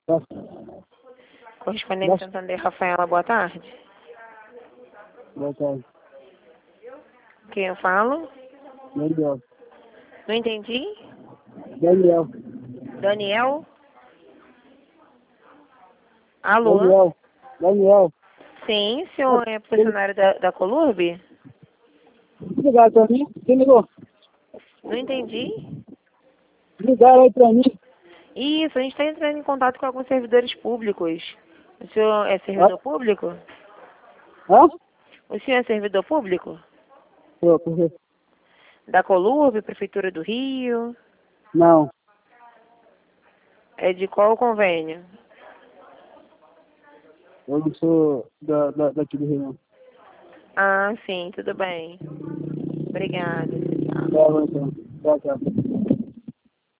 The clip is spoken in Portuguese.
Tá. Correspondente Santander, Rafaela, boa tarde. Boa tarde. Quem eu falo? Daniel. Não entendi. Daniel. Daniel? Alô? Daniel. Daniel. Sim, o senhor é funcionário da Colurb? Ligaram pra mim? Quem ligou? Não entendi. Ligaram aí pra mim. Isso, a gente está entrando em contato com alguns servidores públicos. O senhor é servidor público? Hã? O senhor é servidor público? Por quê? Da Colurb, Prefeitura do Rio? Não. É de qual convênio? Eu não sou daqui do Rio, não. Ah, sim, tudo bem. Obrigada. Tchau. Tá bom, então. Tchau, tchau.